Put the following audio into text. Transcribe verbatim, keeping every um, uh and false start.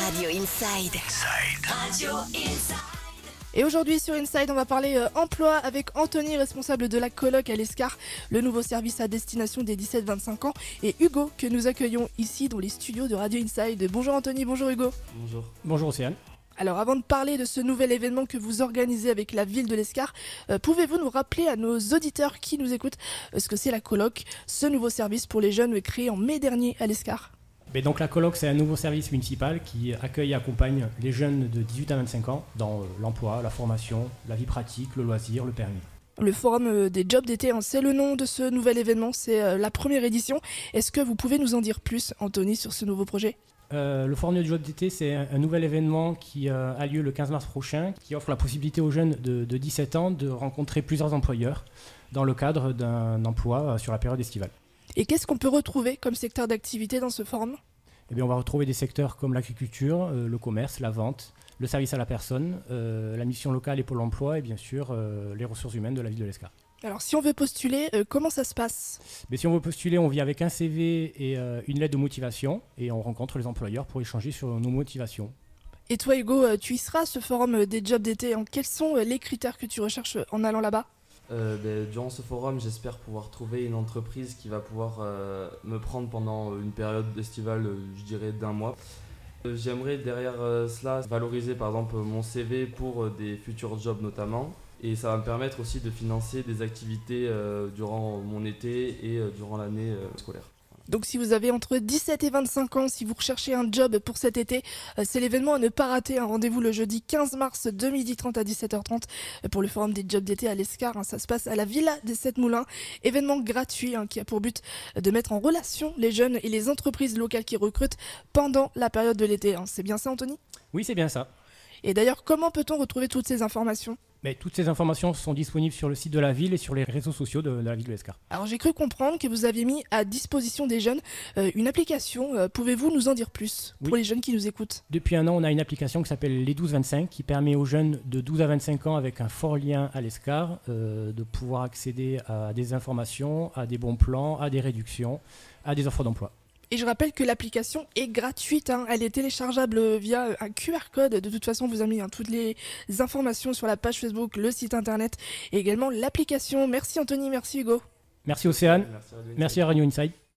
Radio Inside. Inside. Radio Inside. Et aujourd'hui sur Inside, on va parler euh, emploi avec Anthony, responsable de la coloc à l'Escar, le nouveau service à destination des dix-sept vingt-cinq ans, et Hugo que nous accueillons ici dans les studios de Radio Inside. Bonjour Anthony, bonjour Hugo. Bonjour. Bonjour Océane. Alors avant de parler de ce nouvel événement que vous organisez avec la ville de l'Escar, euh, pouvez-vous nous rappeler à nos auditeurs qui nous écoutent euh, ce que c'est la coloc, ce nouveau service pour les jeunes créé en mai dernier à l'Escar? Mais donc la coloc, c'est un nouveau service municipal qui accueille et accompagne les jeunes de dix-huit à vingt-cinq ans dans euh, l'emploi, la formation, la vie pratique, le loisir, le permis. Le forum euh, des jobs d'été, hein, c'est le nom de ce nouvel événement, c'est euh, la première édition. Est-ce que vous pouvez nous en dire plus, Anthony, sur ce nouveau projet? Euh, le Forum du job d'été, c'est un, un nouvel événement qui euh, a lieu le quinze mars prochain, qui offre la possibilité aux jeunes de, de dix-sept ans de rencontrer plusieurs employeurs dans le cadre d'un emploi euh, sur la période estivale. Et qu'est-ce qu'on peut retrouver comme secteur d'activité dans ce forum? Eh bien, on va retrouver des secteurs comme l'agriculture, euh, le commerce, la vente, le service à la personne, euh, la mission locale et Pôle emploi et bien sûr euh, les ressources humaines de la ville de l'Escar. Alors si on veut postuler, euh, comment ça se passe? Mais si on veut postuler, on vient avec un C V et euh, une lettre de motivation et on rencontre les employeurs pour échanger sur nos motivations. Et toi Hugo, euh, tu y seras à ce forum euh, des jobs d'été, hein. Quels sont euh, les critères que tu recherches en allant là-bas? Euh, ben, durant ce forum, j'espère pouvoir trouver une entreprise qui va pouvoir euh, me prendre pendant une période estivale, euh, je dirais d'un mois. Euh, j'aimerais derrière euh, cela valoriser par exemple mon C V pour euh, des futurs jobs notamment. Et ça va me permettre aussi de financer des activités euh, durant mon été et euh, durant l'année euh, scolaire. Donc si vous avez entre dix-sept et vingt-cinq ans, si vous recherchez un job pour cet été, euh, c'est l'événement à ne pas rater. Un rendez-vous le jeudi quinze mars de midi trente à dix-sept heures trente euh, pour le forum des jobs d'été à l'Escar. Hein. Ça se passe à la Villa des Sept Moulins. Événement gratuit hein, qui a pour but de mettre en relation les jeunes et les entreprises locales qui recrutent pendant la période de l'été. Hein. C'est bien ça Anthony? Oui, c'est bien ça. Et d'ailleurs, comment peut-on retrouver toutes ces informations? Mais toutes ces informations sont disponibles sur le site de la ville et sur les réseaux sociaux de, de la ville de l'Escar. Alors j'ai cru comprendre que vous aviez mis à disposition des jeunes euh, une application. Euh, pouvez-vous nous en dire plus pour Oui. les jeunes qui nous écoutent? Depuis un an, on a une application qui s'appelle Les douze vingt-cinq qui permet aux jeunes de douze à vingt-cinq ans avec un fort lien à l'Escar euh, de pouvoir accéder à des informations, à des bons plans, à des réductions, à des offres d'emploi. Et je rappelle que l'application est gratuite, hein. Elle est téléchargeable via un Q R code. De toute façon, vous avez mis hein, toutes les informations sur la page Facebook, le site internet et également l'application. Merci Anthony, merci Hugo. Merci Océane, Merci à vous. merci à Radio Inside.